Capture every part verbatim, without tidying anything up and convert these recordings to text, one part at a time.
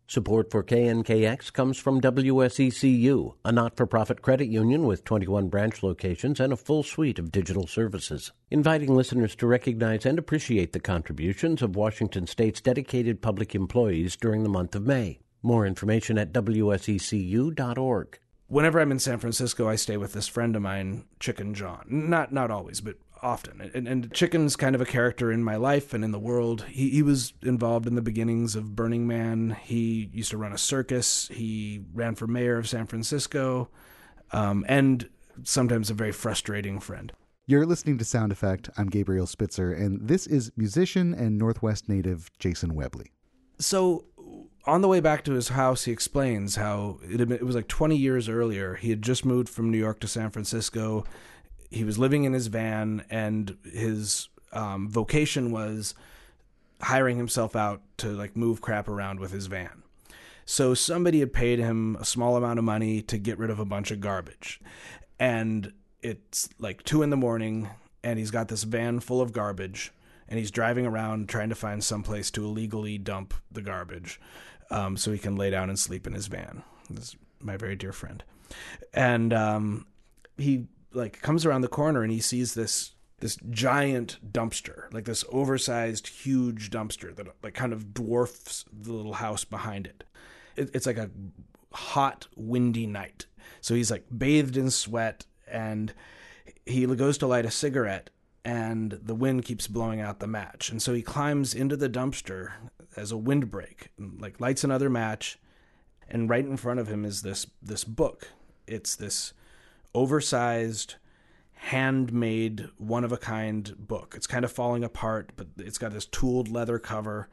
Support for K N K X comes from W S E C U, a not-for-profit credit union with twenty-one branch locations and a full suite of digital services, inviting listeners to recognize and appreciate the contributions of Washington State's dedicated public employees during the month of May. More information at W S E C U dot org. Whenever I'm in San Francisco, I stay with this friend of mine, Chicken John. Not not always, but often. And, and Chicken's kind of a character in my life and in the world. He, he was involved in the beginnings of Burning Man. He used to run a circus. He ran for mayor of San Francisco, um, and sometimes a very frustrating friend. You're listening to Sound Effect. I'm Gabriel Spitzer, and this is musician and Northwest native Jason Webley. So on the way back to his house, he explains how it, had been, it was like twenty years earlier. He had just moved from New York to San Francisco. He was living in his van, and his um, vocation was hiring himself out to like move crap around with his van. So somebody had paid him a small amount of money to get rid of a bunch of garbage. And it's like two in the morning, and he's got this van full of garbage, and he's driving around trying to find some place to illegally dump the garbage um, so he can lay down and sleep in his van. This is my very dear friend. And um, he... like comes around the corner and he sees this this giant dumpster, like this oversized, huge dumpster that like kind of dwarfs the little house behind it. it. It's like a hot, windy night. So he's like bathed in sweat, and he goes to light a cigarette, and the wind keeps blowing out the match. And so he climbs into the dumpster as a windbreak, and like lights another match, and right in front of him is this this book. It's this oversized, handmade, one-of-a-kind book. It's kind of falling apart, but it's got this tooled leather cover.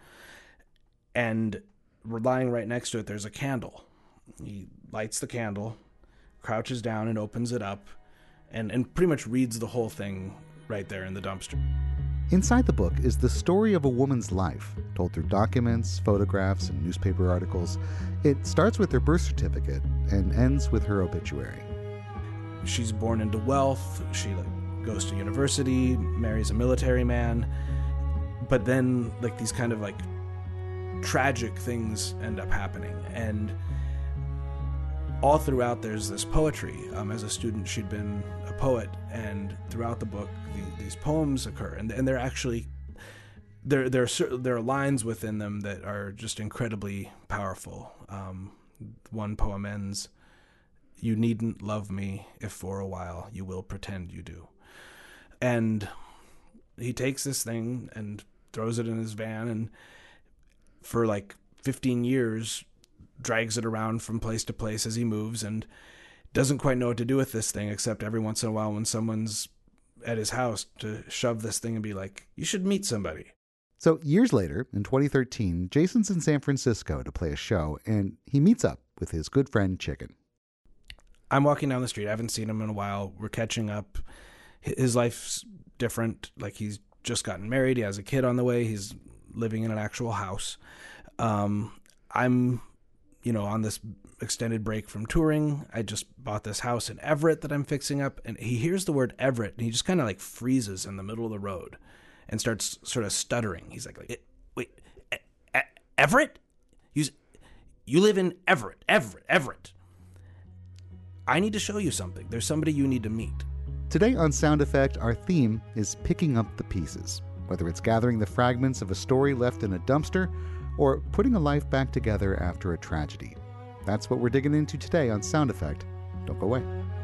And lying right next to it, there's a candle. He lights the candle, crouches down and opens it up, and, and pretty much reads the whole thing right there in the dumpster. Inside the book is the story of a woman's life, told through documents, photographs, and newspaper articles. It starts with her birth certificate and ends with her obituary. She's born into wealth. She like goes to university, marries a military man, but then like these kind of like tragic things end up happening. And all throughout there's this poetry. Um, as a student, she'd been a poet, and throughout the book, the, these poems occur, and and they're actually there there are there are lines within them that are just incredibly powerful. Um, one poem ends, "You needn't love me if for a while you will pretend you do." And he takes this thing and throws it in his van, and for like fifteen years drags it around from place to place as he moves, and doesn't quite know what to do with this thing, except every once in a while when someone's at his house to shove this thing and be like, "You should meet somebody." So years later, in twenty thirteen, Jason's in San Francisco to play a show, and he meets up with his good friend Chicken. I'm walking down the street. I haven't seen him in a while. We're catching up. His life's different. Like, he's just gotten married. He has a kid on the way. He's living in an actual house. Um, I'm, you know, on this extended break from touring. I just bought this house in Everett that I'm fixing up. And he hears the word Everett, and he just kind of like freezes in the middle of the road and starts sort of stuttering. He's like, like wait, e- e- Everett? You, you live in Everett, Everett, Everett. I need to show you something. There's somebody you need to meet. Today on Sound Effect, our theme is picking up the pieces, whether it's gathering the fragments of a story left in a dumpster or putting a life back together after a tragedy. That's what we're digging into today on Sound Effect. Don't go away.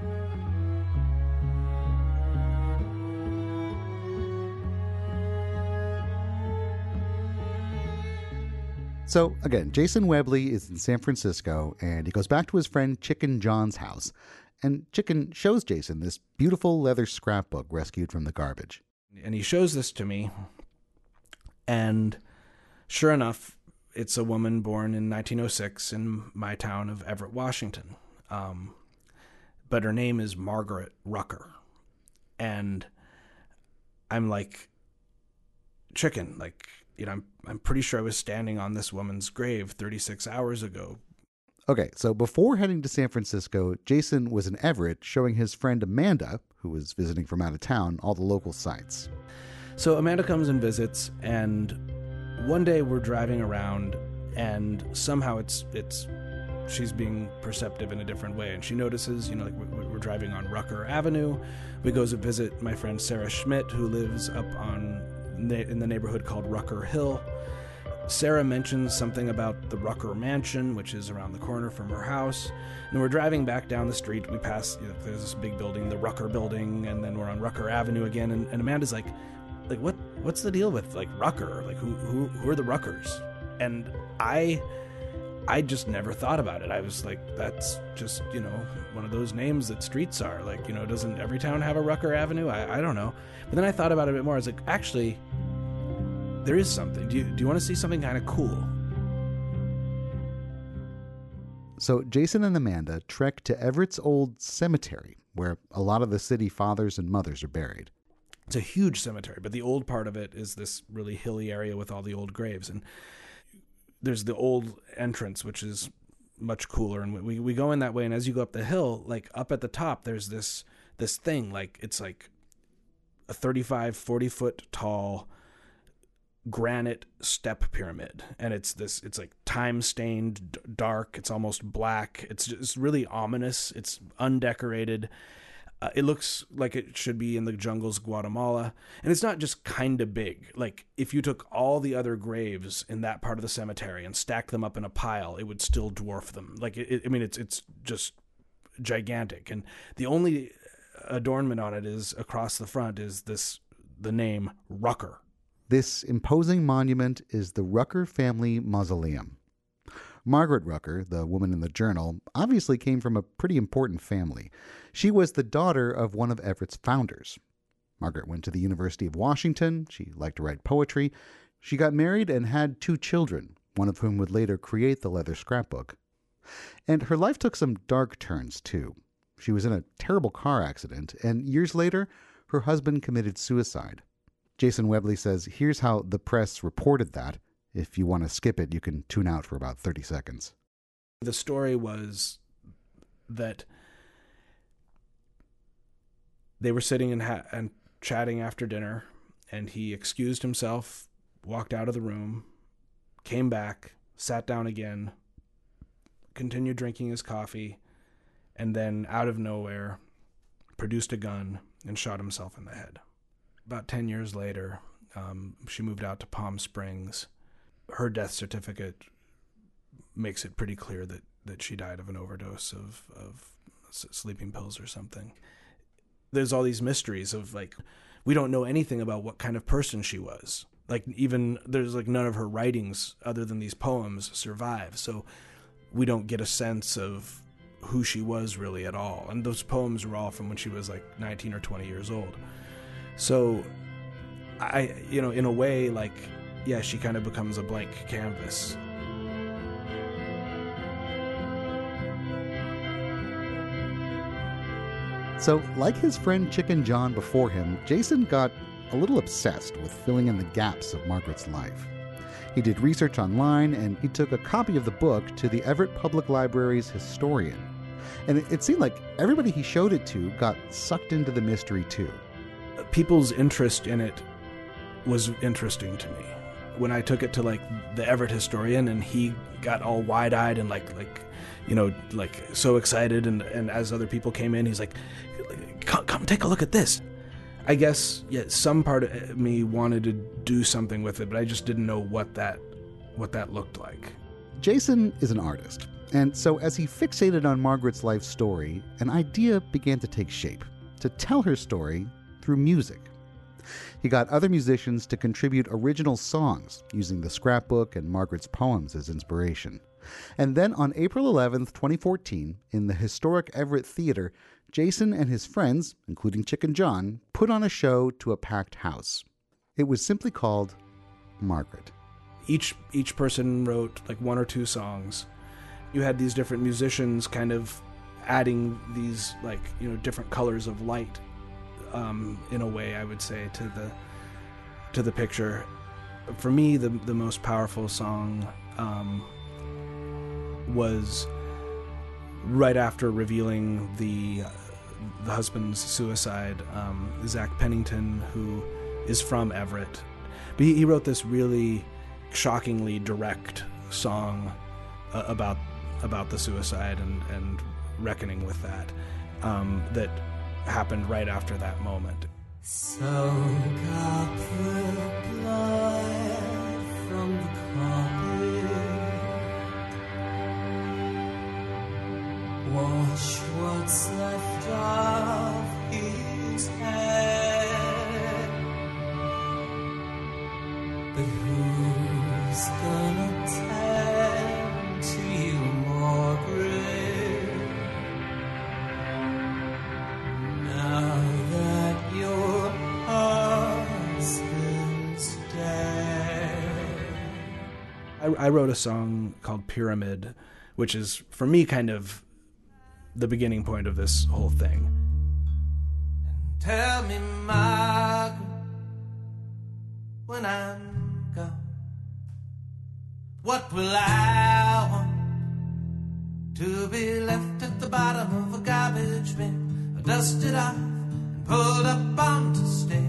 So, again, Jason Webley is in San Francisco, and he goes back to his friend Chicken John's house. And Chicken shows Jason this beautiful leather scrapbook rescued from the garbage. And he shows this to me, and sure enough, it's a woman born in nineteen oh six in my town of Everett, Washington. Um, but her name is Margaret Rucker. And I'm like, Chicken, like, you know, I'm I'm pretty sure I was standing on this woman's grave thirty-six hours ago. Okay, so before heading to San Francisco, Jason was in Everett showing his friend Amanda, who was visiting from out of town, all the local sites. So Amanda comes and visits, and one day we're driving around, and somehow it's it's she's being perceptive in a different way. And she notices, you know, like we're driving on Rucker Avenue. We go to visit my friend Sarah Schmidt, who lives up on in the neighborhood called Rucker Hill. Sarah mentions something about the Rucker Mansion, which is around the corner from her house. And we're driving back down the street. We pass, you know, there's this big building, the Rucker Building, and then we're on Rucker Avenue again. And, and Amanda's like, like what? What's the deal with like Rucker? Like who who who are the Ruckers? And I, I just never thought about it. I was like, that's just, you know, one of those names that streets are. Like, you know, doesn't every town have a Rucker Avenue? I, I don't know. But then I thought about it a bit more. I was like, actually, there is something. Do you, do you want to see something kind of cool? So Jason and Amanda trek to Everett's old cemetery, where a lot of the city fathers and mothers are buried. It's a huge cemetery, but the old part of it is this really hilly area with all the old graves. And there's the old entrance, which is much cooler. And we, we go in that way. And as you go up the hill, like up at the top, there's this, this thing, like it's like a thirty-five, forty foot tall granite step pyramid. And it's this, it's like time stained, d- dark. It's almost black. It's just really ominous. It's undecorated. Uh, it looks like it should be in the jungles of Guatemala. And it's not just kind of big. Like if you took all the other graves in that part of the cemetery and stacked them up in a pile, it would still dwarf them. Like, it, I mean, it's, it's just gigantic. And the only adornment on it is across the front is this, the name Rucker. This imposing monument is the Rucker family mausoleum. Margaret Rucker, the woman in the journal, obviously came from a pretty important family. She was the daughter of one of Everett's founders. Margaret went to the University of Washington. She liked to write poetry. She got married and had two children, one of whom would later create the leather scrapbook. And her life took some dark turns, too. She was in a terrible car accident, and years later, her husband committed suicide. Jason Webley says here's how the press reported that. If you want to skip it, you can tune out for about thirty seconds. The story was that they were sitting and, ha- and chatting after dinner, and he excused himself, walked out of the room, came back, sat down again, continued drinking his coffee, and then out of nowhere produced a gun and shot himself in the head. About ten years later, um, she moved out to Palm Springs. Her death certificate makes it pretty clear that, that she died of an overdose of, of sleeping pills or something. There's all these mysteries of, like, we don't know anything about what kind of person she was. Like, even there's like none of her writings other than these poems survive. So we don't get a sense of who she was really at all. And those poems were all from when she was like nineteen or twenty years old. So I, you know, in a way, like, yeah, she kind of becomes a blank canvas. So, like his friend Chicken John before him, Jason got a little obsessed with filling in the gaps of Margaret's life. He did research online, and he took a copy of the book to the Everett Public Library's historian. And it, it seemed like everybody he showed it to got sucked into the mystery too. People's interest in it was interesting to me. When I took it to like the Everett historian, and he got all wide-eyed and like like you know like so excited, and and as other people came in, he's like, come, come take a look at this. I guess yeah, some part of me wanted to do something with it, but I just didn't know what that what that looked like. Jason is an artist, and so as he fixated on Margaret's life story, an idea began to take shape, to tell her story through music. He got other musicians to contribute original songs using the scrapbook and Margaret's poems as inspiration. And then on April eleventh, twenty fourteen, in the historic Everett Theater, Jason and his friends, including Chicken John, put on a show to a packed house. It was simply called Margaret. Each each person wrote like one or two songs. You had these different musicians kind of adding these like, you know, different colors of light. Um, in a way, I would say, to the to the picture. For me, the the most powerful song um, was right after revealing the uh, the husband's suicide. Um, Zach Pennington, who is from Everett, but he, he wrote this really shockingly direct song uh, about about the suicide and, and reckoning with that um, that happened right after that moment. Soak up the blood from the carpet, wash what's left of his head, but who's gonna tend to you, Margaret, now that your husband's dead? I, I wrote a song called Pyramid, which is, for me, kind of the beginning point of this whole thing. Tell me, Margaret, when I'm gone, what will I want? To be left at the bottom of a garbage bin, or dusted off and pulled up onto stage?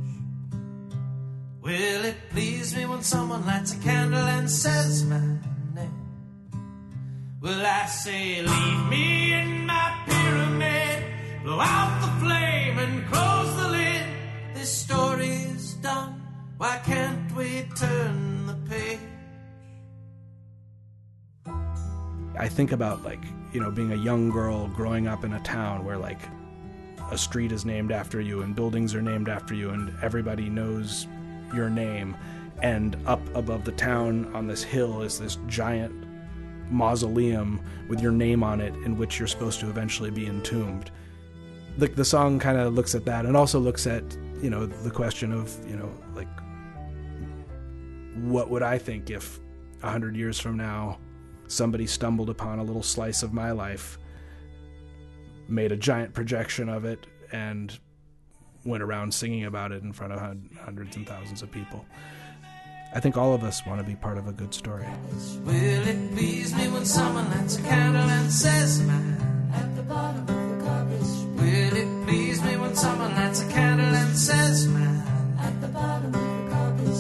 Will it please me when someone lights a candle and says my name? Will I say, leave me in my pyramid, blow out the flame and close the lid? This story's done, why can't we turn the page? I think about, like, you know, being a young girl growing up in a town where, like, a street is named after you and buildings are named after you and everybody knows your name, and up above the town on this hill is this giant mausoleum with your name on it in which you're supposed to eventually be entombed. The, the song kind of looks at that and also looks at, you know, the question of, you know, like, what would I think if a hundred years from now somebody stumbled upon a little slice of my life, made a giant projection of it, and went around singing about it in front of hundreds and thousands of people. I think all of us want to be part of a good story. Will it please me when someone lights a candle and says man at the bottom of the garbage? Will it please me when someone lights a candle and says man at the bottom of the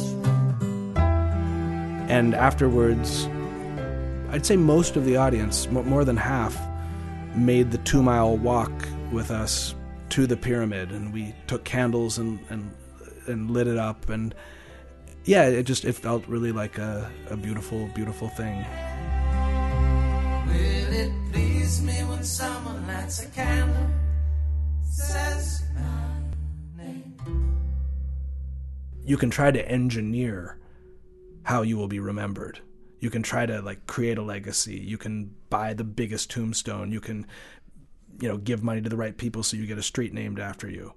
garbage? And afterwards, I'd say most of the audience, more than half, made the two-mile walk with us to the pyramid, and we took candles and and, and lit it up, and yeah, it just it felt really like a, a beautiful, beautiful thing. Will it please me when someone lights a candle, says my name? You can try to engineer how you will be remembered. You can try to, like, create a legacy. You can buy the biggest tombstone. You can, you know, give money to the right people so you get a street named after you.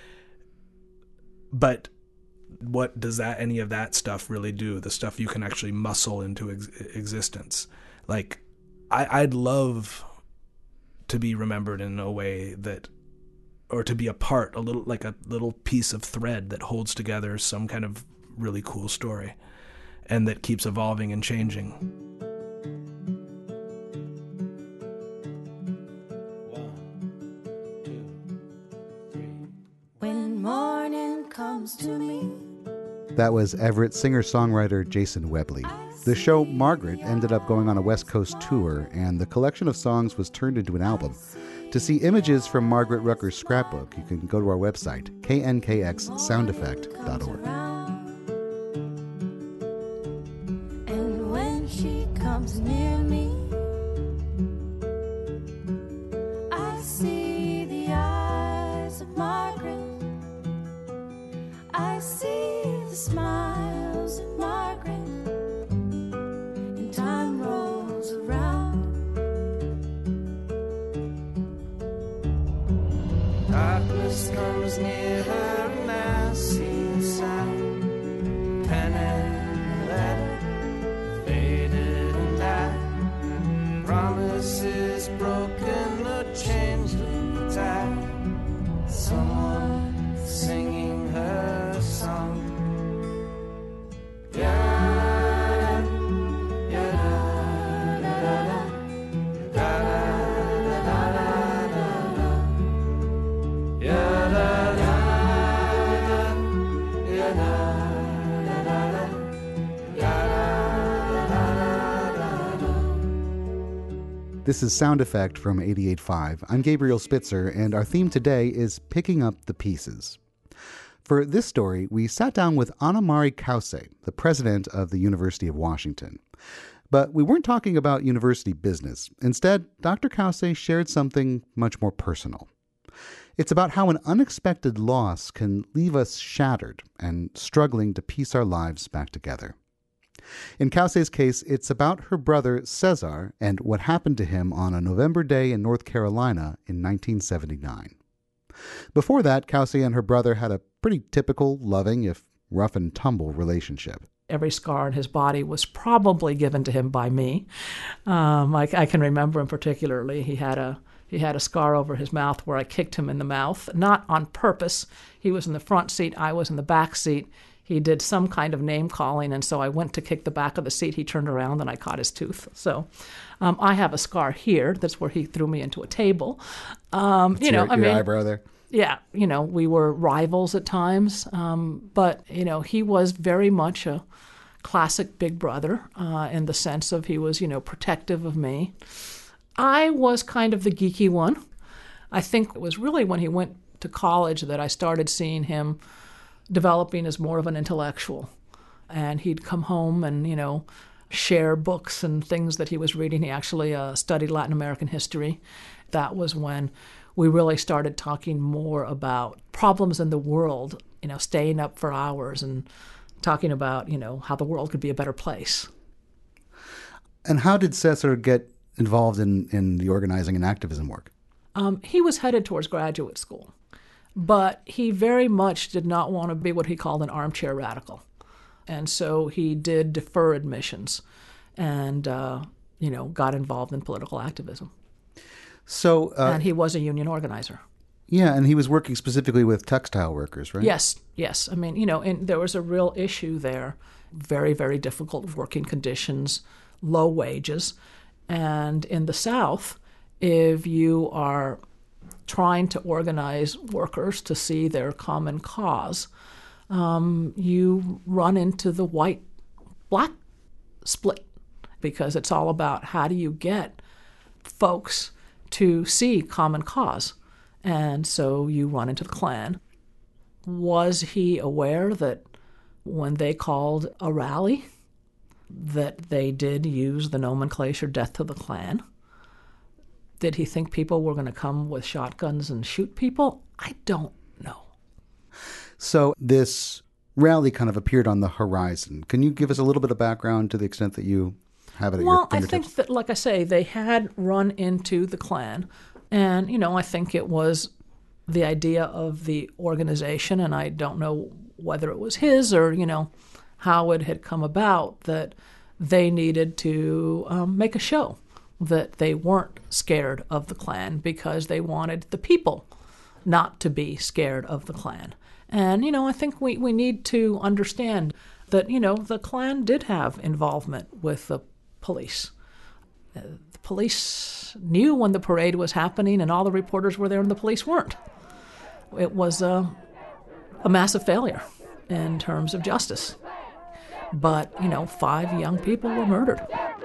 But what does that any of that stuff really do? The stuff you can actually muscle into ex- existence. Like, I, I'd love to be remembered in a way that, or to be a part, a little like a little piece of thread that holds together some kind of really cool story, and that keeps evolving and changing. One, two, three. When morning comes to me. That was Everett singer-songwriter Jason Webley. The show Margaret ended up going on a West Coast tour, and the collection of songs was turned into an album. To see images from Margaret Rucker's scrapbook, you can go to our website, k n k x sound effect dot org. And when she comes near me, I see the eyes of Margaret. I see the smiles of Margaret. And time rolls around. Darkness comes near her and I see the sound. Pen and letter faded and died. Promises broken, a changing tide. Someone singing her song. Yeah, yeah, da, da, da, da, da, da, da, da, da, yeah, da, da. This is Sound Effect from eighty-eight point five. I'm Gabriel Spitzer, and our theme today is Picking Up the Pieces. For this story, we sat down with Anna-Mari Kause, the president of the University of Washington. But we weren't talking about university business. Instead, Doctor Kause shared something much more personal. It's about how an unexpected loss can leave us shattered and struggling to piece our lives back together. In Kause's case, it's about her brother Cesar and what happened to him on a November day in North Carolina in nineteen seventy-nine. Before that, Kause and her brother had a pretty typical, loving, if rough and tumble, relationship. Every scar on his body was probably given to him by me. Um, I, I can remember him particularly. He had a he had a scar over his mouth where I kicked him in the mouth, not on purpose. He was in the front seat. I was in the back seat. He did some kind of name calling, and so I went to kick the back of the seat. He turned around, and I caught his tooth. So um, I have a scar here. That's where he threw me into a table. Um, you know, your, I your mean, eyebrow there. Yeah, you know, we were rivals at times, um, but you know, he was very much a classic big brother uh, in the sense of he was, you know, protective of me. I was kind of the geeky one. I think it was really when he went to college that I started seeing him developing as more of an intellectual. And he'd come home and, you know, share books and things that he was reading. He actually uh, studied Latin American history. That was when we really started talking more about problems in the world, you know, staying up for hours and talking about, you know, how the world could be a better place. And how did Cesar get involved in, in the organizing and activism work? Um, he was headed towards graduate school, but he very much did not want to be what he called an armchair radical. And so he did defer admissions and, uh, you know, got involved in political activism. So, uh, and he was a union organizer. Yeah, and he was working specifically with textile workers, right? Yes, yes. I mean, you know, and there was a real issue there. Very, very difficult working conditions, low wages. And in the South, if you are trying to organize workers to see their common cause, um, you run into the white-black split, because it's all about how do you get folks to see common cause. And so you run into the Klan. Was he aware that when they called a rally, that they did use the nomenclature death to the Klan? Did he think people were going to come with shotguns and shoot people? I don't know. So this rally kind of appeared on the horizon. Can you give us a little bit of background to the extent that you have it at well, your fingertips? Well, I think that, like I say, they had run into the Klan. And, you know, I think it was the idea of the organization, and I don't know whether it was his or, you know, how it had come about that they needed to um, make a show that they weren't scared of the Klan because they wanted the people not to be scared of the Klan. And, you know, I think we, we need to understand that, you know, the Klan did have involvement with the police. Uh, the police knew when the parade was happening and all the reporters were there and the police weren't. It was a, a massive failure in terms of justice. But, you know, five young people were murdered.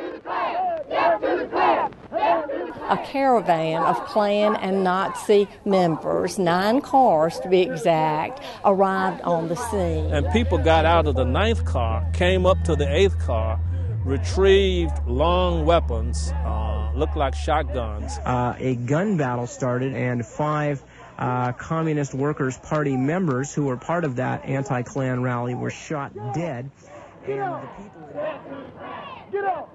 A caravan of Klan and Nazi members, nine cars to be exact, arrived on the scene. And people got out of the ninth car, came up to the eighth car, retrieved long weapons, uh, looked like shotguns. Uh, a gun battle started, and five uh, Communist Workers' Party members who were part of that anti-Klan rally were shot dead. And the people...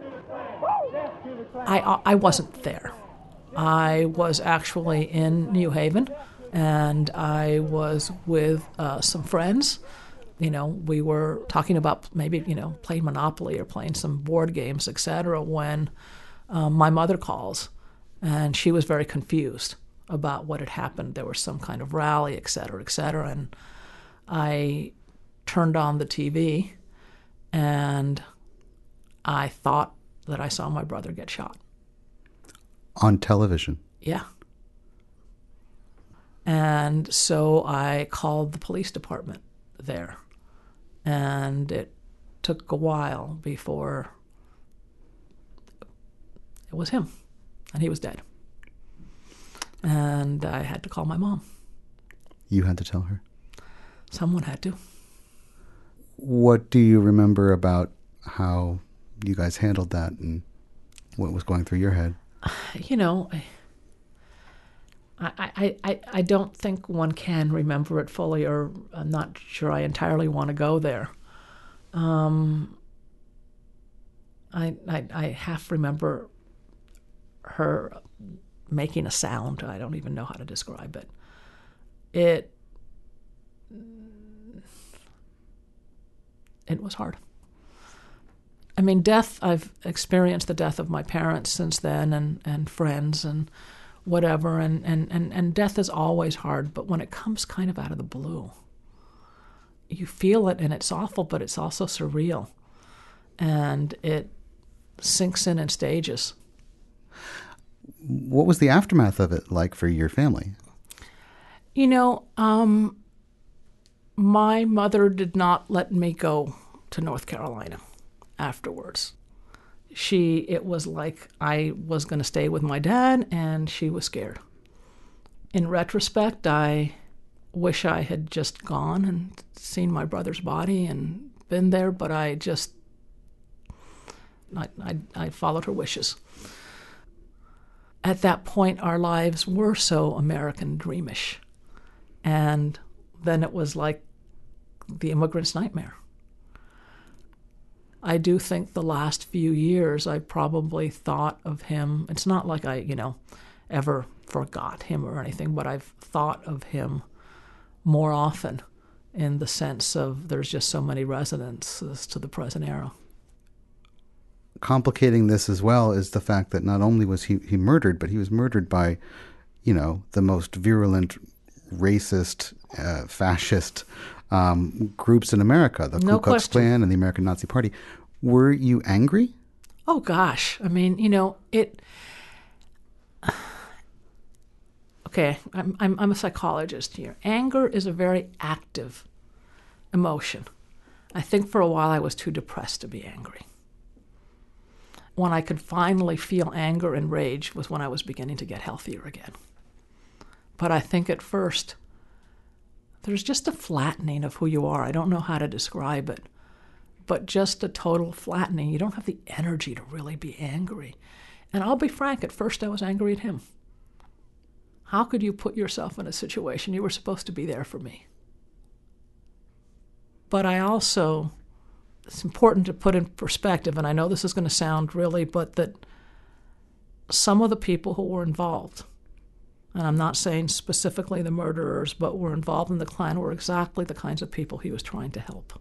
I, I wasn't there. I was actually in New Haven, and I was with uh, some friends. You know, we were talking about maybe, you know, playing Monopoly or playing some board games, et cetera, when um, my mother calls, and she was very confused about what had happened. There was some kind of rally, et cetera, et cetera, and I turned on the T V, and I thought that I saw my brother get shot. On television? Yeah. And so I called the police department there. And it took a while before it was him. and he was dead. And I had to call my mom. You had to tell her? Someone had to. What do you remember about how you guys handled that and what was going through your head? You know, I, I, I, I don't think one can remember it fully, or I'm not sure I entirely want to go there. Um, I, I, I half remember her making a sound. I don't even know how to describe it. It it was hard. I mean, death, I've experienced the death of my parents since then, and, and friends and whatever, and, and, and, and death is always hard, but when it comes kind of out of the blue, you feel it, and it's awful, but it's also surreal, and it sinks in in stages. What was the aftermath of it like for your family? You know, um, my mother did not let me go to North Carolina afterwards. She, it was like I was going to stay with my dad, and she was scared. In retrospect, I wish I had just gone and seen my brother's body and been there, but I just, I, I, I followed her wishes. At that point, our lives were so American dreamish. And then it was like the immigrant's nightmare. I do think the last few years I probably thought of him. It's not like I, you know, ever forgot him or anything, but I've thought of him more often in the sense of there's just so many resonances to the present era. Complicating this as well is the fact that not only was he, he murdered, but he was murdered by, you know, the most virulent racist, uh, fascist um, groups in America, the No Ku Klux question. Klan and the American Nazi Party. Were you angry? Oh, gosh. I mean, you know, it... Okay, I'm, I'm, I'm a psychologist here. Anger is a very active emotion. I think for a while I was too depressed to be angry. When I could finally feel anger and rage was when I was beginning to get healthier again. But I think at first, there's just a flattening of who you are. I don't know how to describe it, but just a total flattening. You don't have the energy to really be angry. And I'll be frank, at first I was angry at him. How could you put yourself in a situation? You were supposed to be there for me. But I also, it's important to put in perspective, and I know this is going to sound really, but that some of the people who were involved, and I'm not saying specifically the murderers, but were involved in the Klan, were exactly the kinds of people he was trying to help.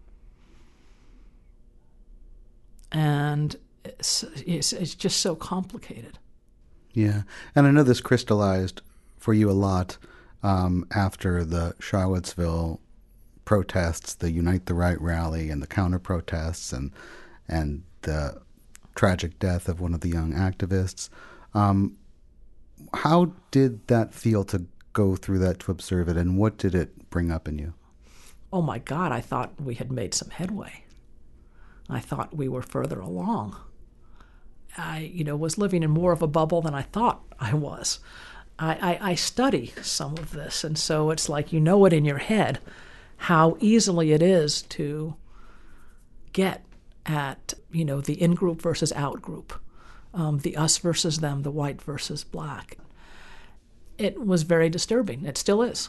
And it's, it's, it's just so complicated. Yeah. And I know this crystallized for you a lot um, after the Charlottesville protests, the Unite the Right rally and the counter-protests and and the tragic death of one of the young activists. Um, how did that feel to go through that, to observe it, and what did it bring up in you? Oh my God, I thought we had made some headway. I thought we were further along. I, you know, was living in more of a bubble than I thought I was. I, I, I study some of this, and so it's like you know it in your head how easily it is to get at, you know, the in-group versus out-group, um, the us versus them, the white versus black. It was very disturbing. It still is.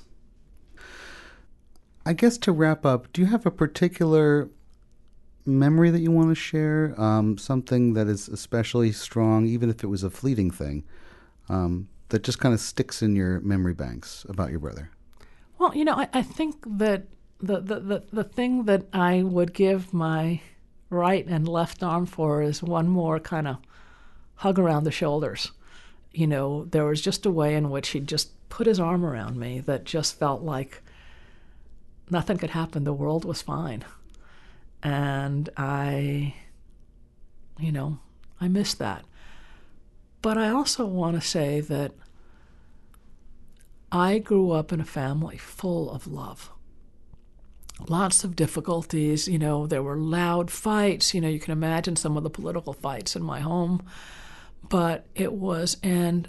I guess to wrap up, do you have a particular memory that you want to share, um, something that is especially strong, even if it was a fleeting thing, um, that just kind of sticks in your memory banks about your brother? Well, you know, I, I think that the, the, the, the thing that I would give my right and left arm for is one more kind of hug around the shoulders. You know, there was just a way in which he just put his arm around me that just felt like nothing could happen. The world was fine. And I, you know, I miss that. But I also want to say that I grew up in a family full of love. Lots of difficulties, you know, there were loud fights. You know, you can imagine some of the political fights in my home. But it was, and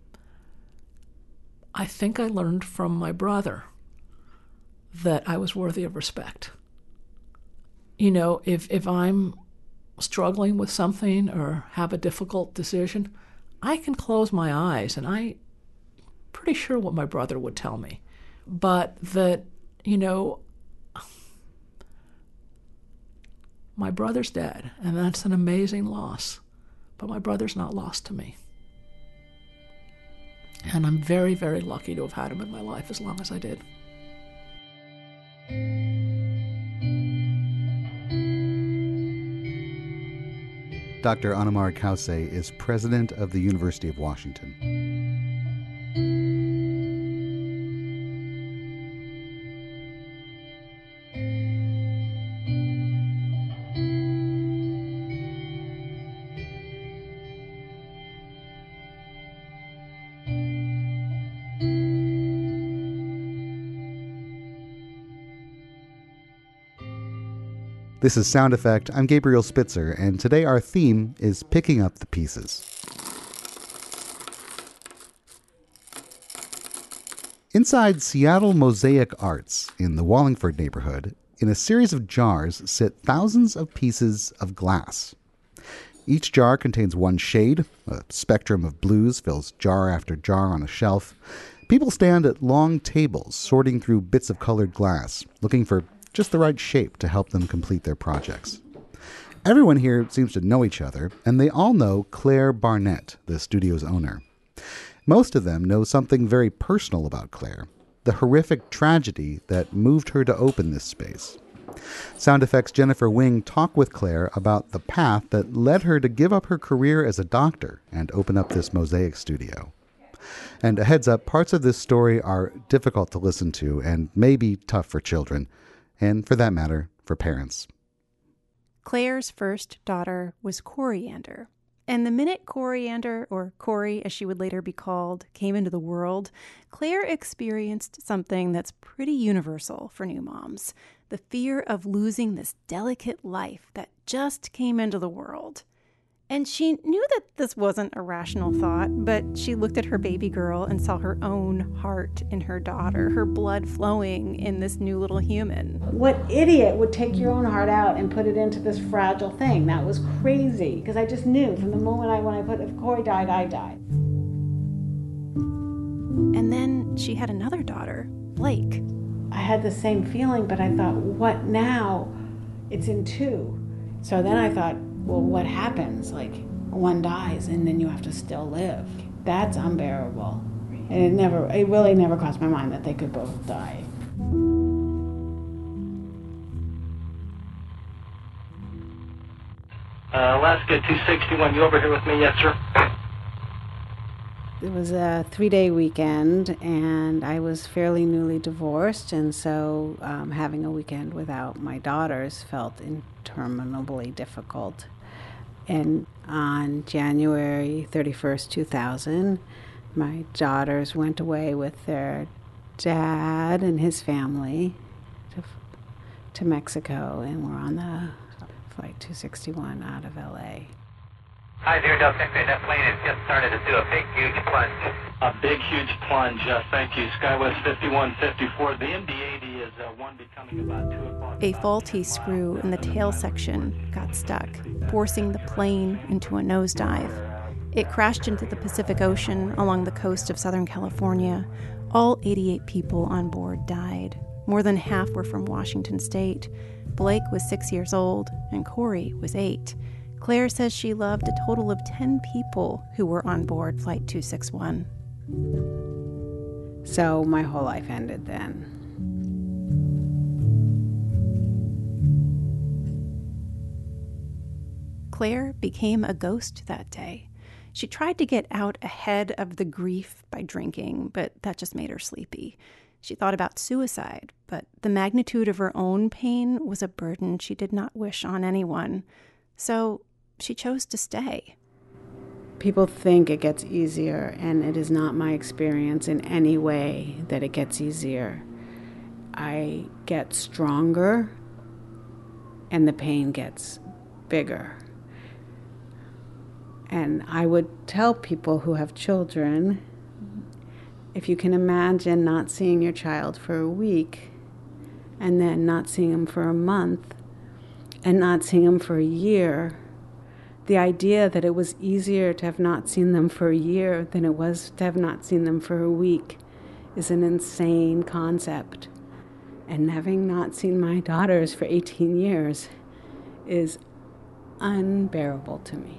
I think I learned from my brother that I was worthy of respect. You know, if, if I'm struggling with something or have a difficult decision, I can close my eyes, and I'm pretty sure what my brother would tell me. But that, you know, my brother's dead, and that's an amazing loss. But my brother's not lost to me. And I'm very, very lucky to have had him in my life as long as I did. Doctor Anamar Kause is president of the University of Washington. This is Sound Effect. I'm Gabriel Spitzer, and today our theme is picking up the pieces. Inside Seattle Mosaic Arts in the Wallingford neighborhood, in a series of jars sit thousands of pieces of glass. Each jar contains one shade. A spectrum of blues fills jar after jar on a shelf. People stand at long tables sorting through bits of colored glass, looking for just the right shape to help them complete their projects. Everyone here seems to know each other, and they all know Claire Barnett, the studio's owner. Most of them know something very personal about Claire, the horrific tragedy that moved her to open this space. Sound Effects' Jennifer Wing talked with Claire about the path that led her to give up her career as a doctor and open up this mosaic studio. And a heads up, parts of this story are difficult to listen to and may be tough for children, and for that matter, for parents. Claire's first daughter was Coriander. And the minute Coriander, or Cori as she would later be called, came into the world, Claire experienced something that's pretty universal for new moms. The fear of losing this delicate life that just came into the world. And she knew that this wasn't a rational thought, but she looked at her baby girl and saw her own heart in her daughter, her blood flowing in this new little human. What idiot would take your own heart out and put it into this fragile thing? That was crazy, because I just knew from the moment I, when I put, if Cori died, I died. And then she had another daughter, Blake. I had the same feeling, but I thought, what now? It's in two. So then I thought, well, what happens? Like, one dies and then you have to still live. That's unbearable. And it never, it really never crossed my mind that they could both die. Uh, Alaska two sixty-one, you over here with me? Yes, sir. It was a three-day weekend, and I was fairly newly divorced, and so um, having a weekend without my daughters felt interminably difficult. And on January thirty-first, two thousand, my daughters went away with their dad and his family to, to Mexico, and were on the flight two sixty-one out of L A. Hi there, Delta. That plane has just started to do a big, huge plunge. A big, huge plunge. Uh, thank you. SkyWest fifty-one fifty-four. The M D eighty is uh, one becoming about two o'clock. A faulty screw in the tail section got stuck, forcing the plane into a nosedive. It crashed into the Pacific Ocean along the coast of Southern California. All eighty-eight people on board died. More than half were from Washington State. Blake was six years old, and Cori was eight. Claire says she loved a total of ten people who were on board Flight two sixty-one. So my whole life ended then. Claire became a ghost that day. She tried to get out ahead of the grief by drinking, but that just made her sleepy. She thought about suicide, but the magnitude of her own pain was a burden she did not wish on anyone. So she chose to stay. People think it gets easier, and it is not my experience in any way that it gets easier. I get stronger, and the pain gets bigger. And I would tell people who have children, if you can imagine not seeing your child for a week, and then not seeing them for a month, and not seeing them for a year, the idea that it was easier to have not seen them for a year than it was to have not seen them for a week is an insane concept. And having not seen my daughters for eighteen years is unbearable to me.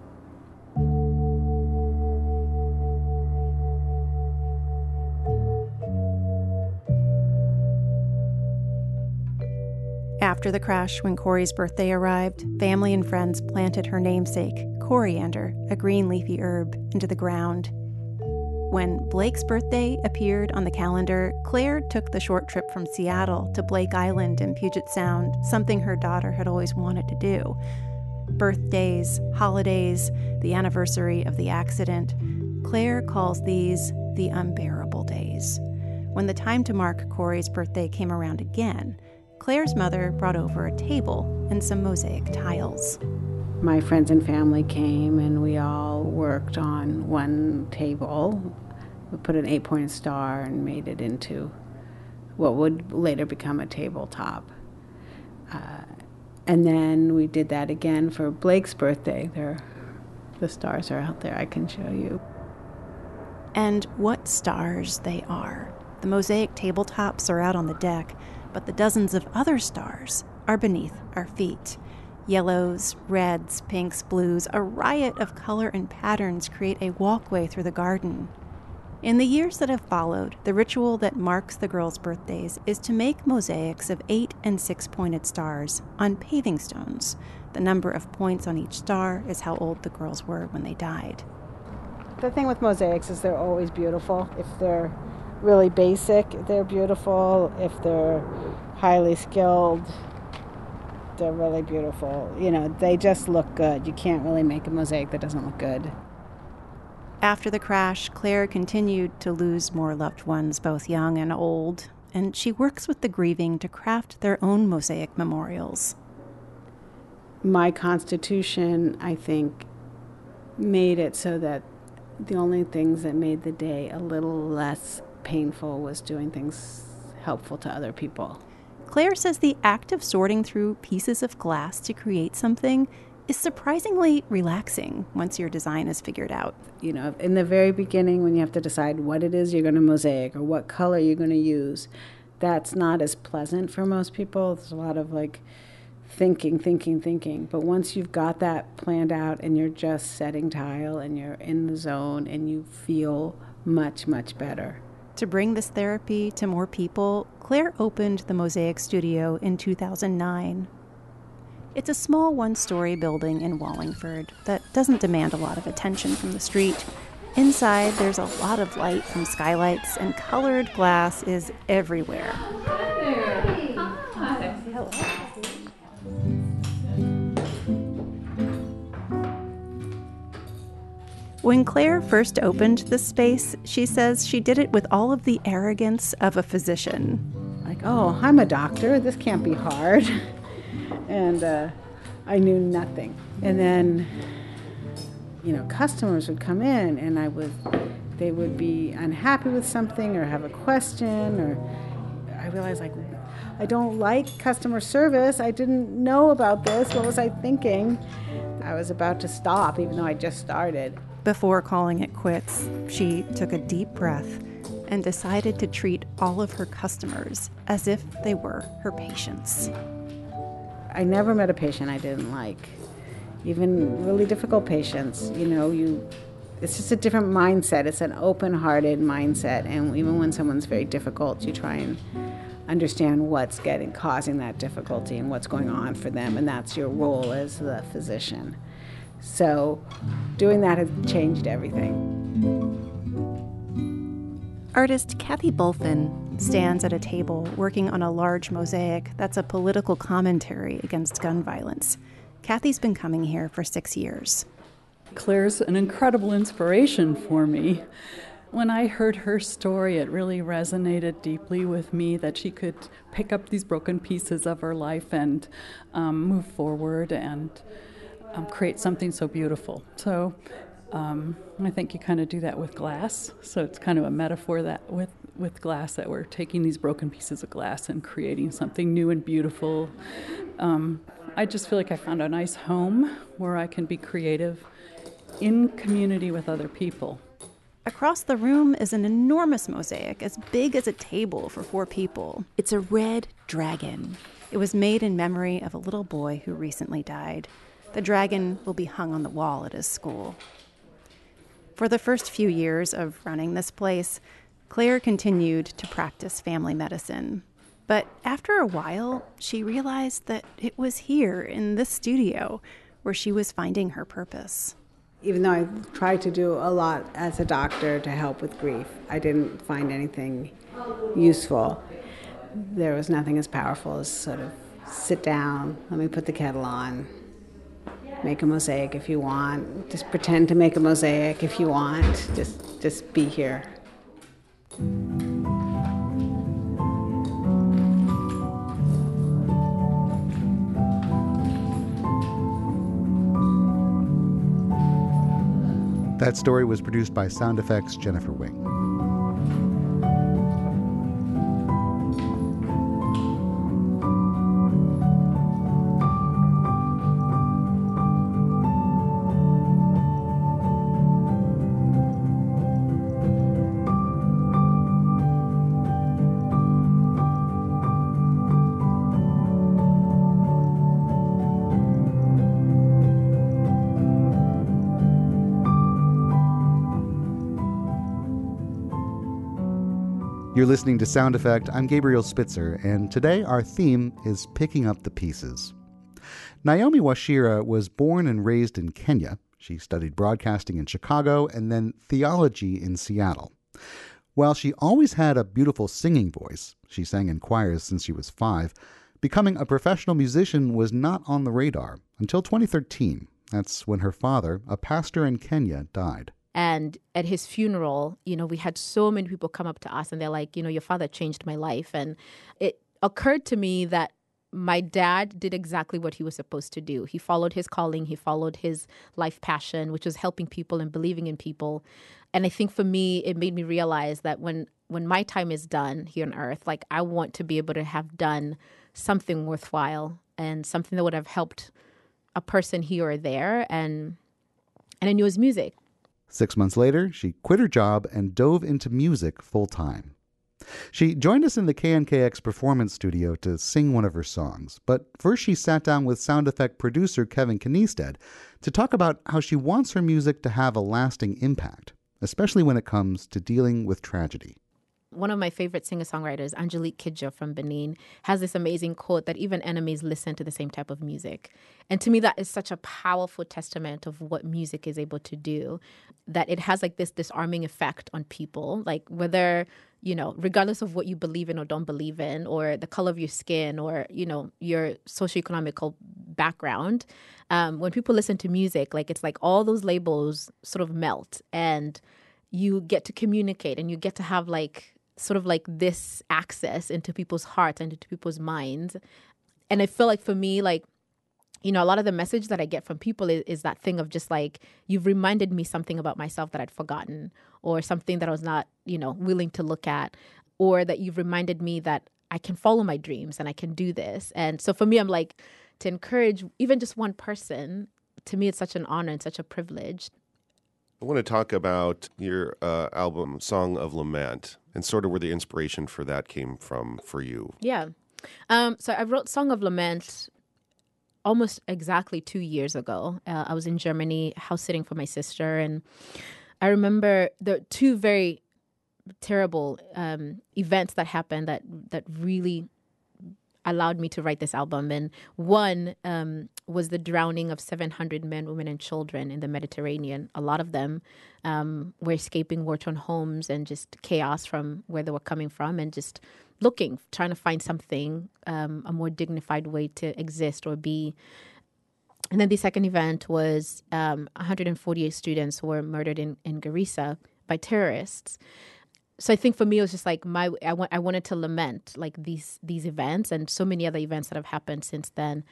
After the crash, when Corey's birthday arrived, family and friends planted her namesake, coriander, a green leafy herb, into the ground. When Blake's birthday appeared on the calendar, Claire took the short trip from Seattle to Blake Island in Puget Sound, something her daughter had always wanted to do. Birthdays, holidays, the anniversary of the accident. Claire calls these the unbearable days. When the time to mark Corey's birthday came around again, Claire's mother brought over a table and some mosaic tiles. My friends and family came and we all worked on one table. We put an eight-pointed star and made it into what would later become a tabletop. Uh, and then we did that again for Blake's birthday. There, the stars are out there, I can show you. And what stars they are. The mosaic tabletops are out on the deck, but the dozens of other stars are beneath our feet. Yellows, reds, pinks, blues, a riot of color and patterns create a walkway through the garden. In the years that have followed, the ritual that marks the girls' birthdays is to make mosaics of eight and six-pointed stars on paving stones. The number of points on each star is how old the girls were when they died. The thing with mosaics is they're always beautiful. If they're really basic, they're beautiful. If they're highly skilled, they're really beautiful. You know, they just look good. You can't really make a mosaic that doesn't look good. After the crash, Claire continued to lose more loved ones, both young and old, and she works with the grieving to craft their own mosaic memorials. My constitution, I think, made it so that the only things that made the day a little less painful was doing things helpful to other people. Claire says the act of sorting through pieces of glass to create something is surprisingly relaxing once your design is figured out. You know, in the very beginning when you have to decide what it is you're going to mosaic or what color you're going to use, that's not as pleasant for most people. There's a lot of like thinking, thinking, thinking. But once you've got that planned out and you're just setting tile and you're in the zone and you feel much, much better. To bring this therapy to more people, Claire opened the Mosaic Studio in two thousand nine. It's a small one-story building in Wallingford that doesn't demand a lot of attention from the street. Inside, there's a lot of light from skylights, and colored glass is everywhere. Hi there. Hi. Hello. When Claire first opened this space, she says she did it with all of the arrogance of a physician. Like, oh, I'm a doctor. This can't be hard. And uh, I knew nothing. And then, you know, customers would come in and I would, they would be unhappy with something or have a question, or I realized, like, I don't like customer service. I didn't know about this. What was I thinking? I was about to stop, even though I just started. Before calling it quits, she took a deep breath and decided to treat all of her customers as if they were her patients. I never met a patient I didn't like, even really difficult patients. You know, you, it's just a different mindset. It's an open-hearted mindset, and even when someone's very difficult, you try and understand what's getting causing that difficulty and what's going on for them, and that's your role as the physician. So doing that has changed everything. Artist Kathy Bulfin stands at a table working on a large mosaic that's a political commentary against gun violence. Kathy's been coming here for six years. Claire's an incredible inspiration for me. When I heard her story, it really resonated deeply with me that she could pick up these broken pieces of her life and um, move forward and um, create something so beautiful. So um, I think you kind of do that with glass. So it's kind of a metaphor that with, with glass that we're taking these broken pieces of glass and creating something new and beautiful. Um, I just feel like I found a nice home where I can be creative in community with other people. Across the room is an enormous mosaic, as big as a table for four people. It's a red dragon. It was made in memory of a little boy who recently died. The dragon will be hung on the wall at his school. For the first few years of running this place, Claire continued to practice family medicine. But after a while, she realized that it was here in this studio where she was finding her purpose. Even though I tried to do a lot as a doctor to help with grief, I didn't find anything useful. There was nothing as powerful as sort of sit down, let me put the kettle on, make a mosaic if you want, just pretend to make a mosaic if you want, just, just be here. That story was produced by Sound Effects Jennifer Wing. You're listening to Sound Effect. I'm Gabriel Spitzer, and today our theme is picking up the pieces. Naomi Washira was born and raised in Kenya. She studied broadcasting in Chicago and then theology in Seattle. While she always had a beautiful singing voice, she sang in choirs since she was five, becoming a professional musician was not on the radar until twenty thirteen. That's when her father, a pastor in Kenya, died. And at his funeral, you know, we had so many people come up to us and they're like, you know, your father changed my life. And it occurred to me that my dad did exactly what he was supposed to do. He followed his calling. He followed his life passion, which was helping people and believing in people. And I think for me, it made me realize that when, when my time is done here on earth, like I want to be able to have done something worthwhile and something that would have helped a person here or there. And, and I knew it was music. Six months later, she quit her job and dove into music full-time. She joined us in the K N K X performance studio to sing one of her songs. But first she sat down with sound effect producer Kevin Kniestead to talk about how she wants her music to have a lasting impact, especially when it comes to dealing with tragedy. One of my favorite singer-songwriters, Angelique Kidjo from Benin, has this amazing quote that even enemies listen to the same type of music. And to me, that is such a powerful testament of what music is able to do, that it has like this disarming effect on people, like whether, you know, regardless of what you believe in or don't believe in, or the color of your skin, or, you know, your socioeconomical background. Um, when people listen to music, like it's like all those labels sort of melt and you get to communicate and you get to have like sort of like this access into people's hearts and into people's minds. And I feel like for me, like, you know, a lot of the message that I get from people is, is that thing of just like, you've reminded me something about myself that I'd forgotten, or something that I was not, you know, willing to look at, or that you've reminded me that I can follow my dreams and I can do this. And so for me, I'm like, to encourage even just one person, to me, it's such an honor and such a privilege. I want to talk about your uh, album, Song of Lament, and sort of where the inspiration for that came from for you. Yeah. Um, so I wrote Song of Lament almost exactly two years ago. Uh, I was in Germany house sitting for my sister, and I remember the two very terrible um, events that happened that that really allowed me to write this album. And one um, was the drowning of seven hundred men, women, and children in the Mediterranean. A lot of them um, were escaping war-torn homes and just chaos from where they were coming from, and just looking, trying to find something, um, a more dignified way to exist or be. And then the second event was um, one hundred forty-eight students who were murdered in, in Garissa by terrorists. So I think for me, it was just like my, I, want, I wanted to lament like these, these events and so many other events that have happened since then.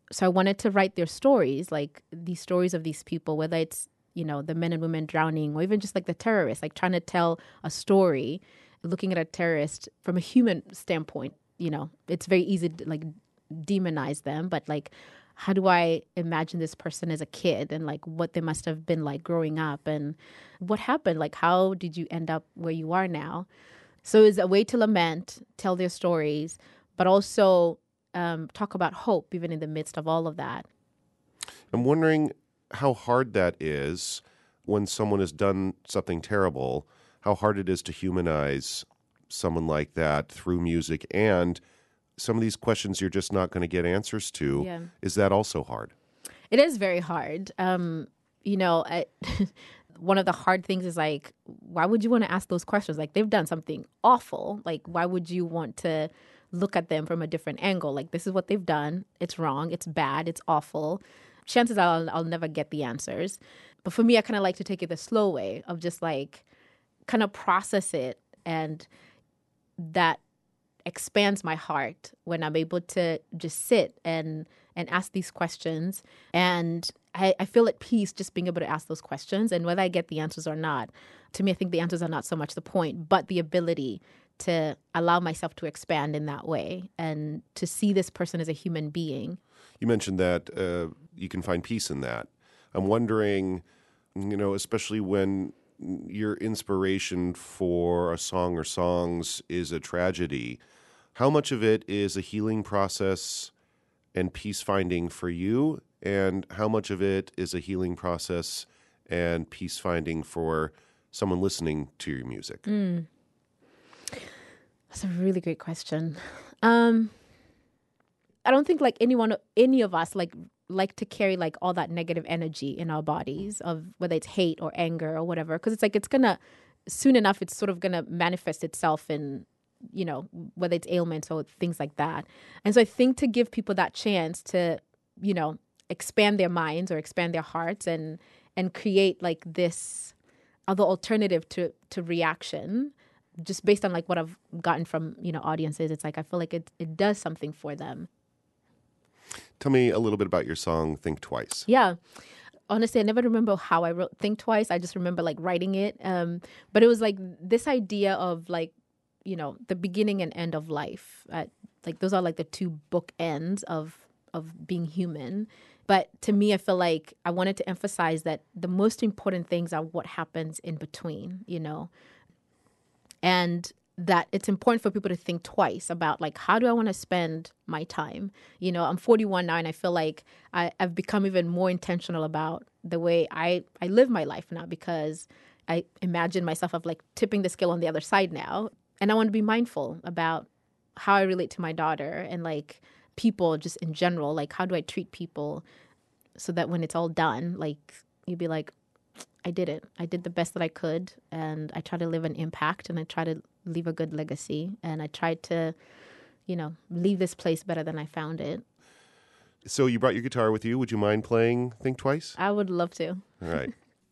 so I wanted to write their stories, like these stories of these people, whether it's, you know, the men and women drowning or even just like the terrorists, like trying to tell a story, looking at a terrorist from a human standpoint. You know, it's very easy to like demonize them, but like, how do I imagine this person as a kid and like what they must have been like growing up and what happened? Like, how did you end up where you are now? So it's a way to lament, tell their stories, but also um, talk about hope even in the midst of all of that. I'm wondering how hard that is when someone has done something terrible, how hard it is to humanize someone like that through music, and some of these questions you're just not going to get answers to. Yeah. Is that also hard? It is very hard. Um, you know, I, one of the hard things is like, why would you want to ask those questions? Like, they've done something awful. Like, why would you want to look at them from a different angle? Like, this is what they've done. It's wrong. It's bad. It's awful. Chances are I'll, I'll never get the answers. But for me, I kind of like to take it the slow way of just like kind of process it, and that expands my heart when I'm able to just sit and and ask these questions. And I, I feel at peace just being able to ask those questions. And whether I get the answers or not, to me, I think the answers are not so much the point, but the ability to allow myself to expand in that way and to see this person as a human being. You mentioned that uh, you can find peace in that. I'm wondering, you know, especially when your inspiration for a song or songs is a tragedy, how much of it is a healing process and peace finding for you, and how much of it is a healing process and peace finding for someone listening to your music? Mm. That's a really great question. Um, I don't think like anyone, any of us like like to carry like all that negative energy in our bodies, of whether it's hate or anger or whatever, because it's like it's gonna soon enough it's sort of gonna manifest itself in, you know, whether it's ailments or things like that. And so I think to give people that chance to, you know, expand their minds or expand their hearts and and create like this other alternative to to reaction, just based on like what I've gotten from, you know, audiences, it's like I feel like it it does something for them. Tell me a little bit about your song Think Twice. Yeah. Honestly, I never remember how I wrote Think Twice. I just remember like writing it. Um, but it was like this idea of like, you know, the beginning and end of life. Uh, like those are like the two bookends of of being human. But to me, I feel like I wanted to emphasize that the most important things are what happens in between, you know, and that it's important for people to think twice about like, how do I want to spend my time? You know, I'm forty-one now, and I feel like I, I've become even more intentional about the way I, I live my life now, because I imagine myself of like tipping the scale on the other side now. And I want to be mindful about how I relate to my daughter and like people just in general. Like, how do I treat people so that when it's all done, like you'd be like, I did it. I did the best that I could, and I try to live an impact, and I try to leave a good legacy, and I tried to, you know, leave this place better than I found it. So you brought your guitar with you. Would you mind playing Think Twice? I would love to. All right.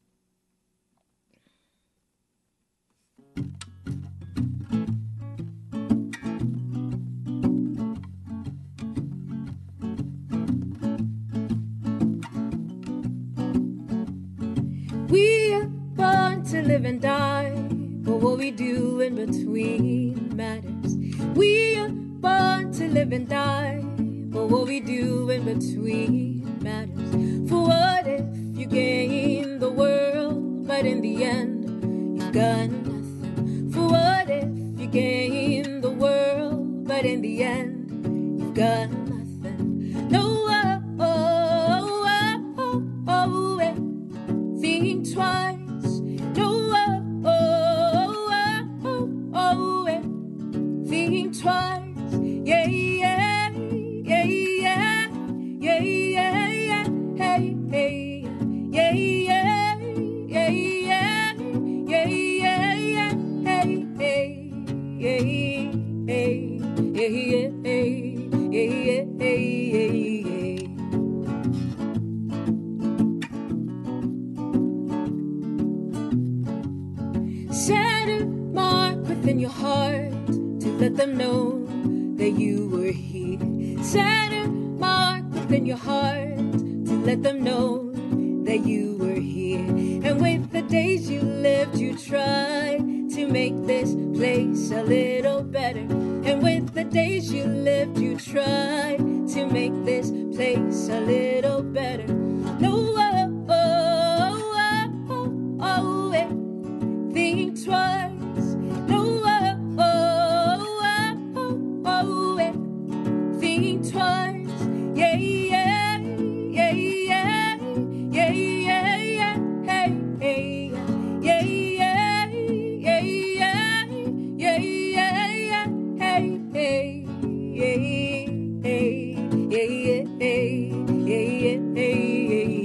We're born to live and die, but what we do in between matters. We're born to live and die, but what we do in between matters. For what if you gain the world, but in the end you've got nothing? For what if you gain the world, but in the end you've got nothing? No, oh, oh, oh, oh, oh, eh. Think twice. No, oh, oh, oh, oh, oh, eh. Think twice. Yeah, yeah, yeah, yeah, yeah, yeah, yeah, hey, hey, yeah, yeah, yeah, yeah, yeah, yeah, yeah, hey, hey, yeah, hey, yeah, yeah, hey, yeah, yeah, hey, yeah. Set a mark within your heart to let them know that you were here. Set a mark within in your heart to let them know that you were here. And with the days you lived, you tried to make this place a little better. And with the days you lived, you tried to make this place a little better. No, oh, oh, oh, oh, oh, eh. Think twice. No, oh, oh, oh, oh, eh. Think twice. Yeah, yeah, yeah, yeah, yeah, yeah, yeah, hey, hey, yeah, yeah, yeah, yeah, yeah, yeah, yeah, hey, hey, yeah, hey, yeah, yeah, hey, yeah, yeah, hey.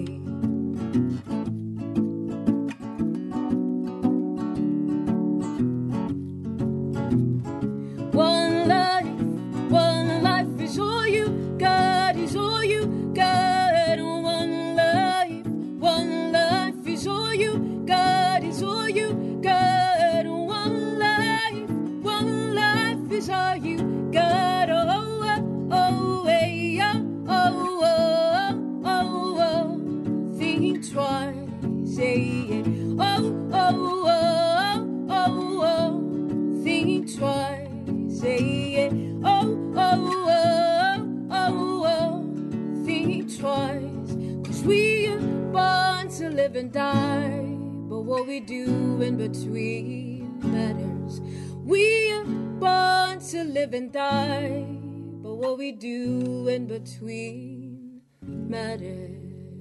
One life, one life is all you got, is all you got. One life, one life is all you got, is all you got. One life, one life is all you got. Oh, oh, oh, hey, oh, oh, oh, oh, oh. Think twice, hey, oh, oh, oh, oh, oh. Think twice. Say it, oh, oh, oh, oh, oh, think twice, 'cause we are born to live and die, but what we do in between matters. We are born to live and die, but what we do in between matters.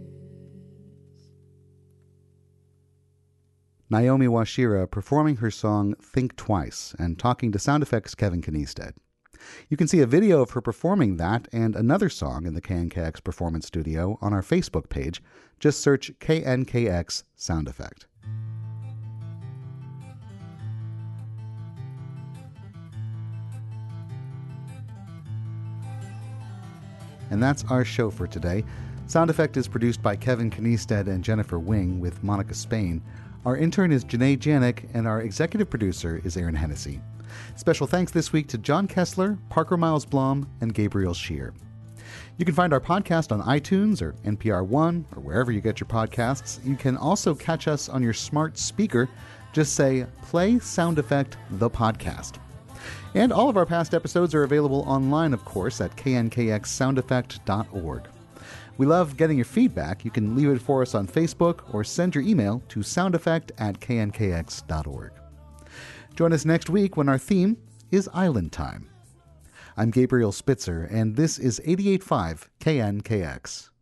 Naomi Washira performing her song Think Twice and talking to sound effects Kevin Kniested. You can see a video of her performing that and another song in the K N K X Performance Studio on our Facebook page. Just search K N K X Sound Effect. And that's our show for today. Sound Effect is produced by Kevin Kniested and Jennifer Wing with Monica Spain. Our intern is Janae Janik, and our executive producer is Aaron Hennessy. Special thanks this week to John Kessler, Parker Miles Blom, and Gabriel Scheer. You can find our podcast on iTunes or N P R One or wherever you get your podcasts. You can also catch us on your smart speaker. Just say, play Sound Effect, the podcast. And all of our past episodes are available online, of course, at k n k x sound effect dot org. We love getting your feedback. You can leave it for us on Facebook or send your email to soundeffect at k n k x dot org. Join us next week when our theme is Island Time. I'm Gabriel Spitzer, and this is eighty-eight point five K N K X.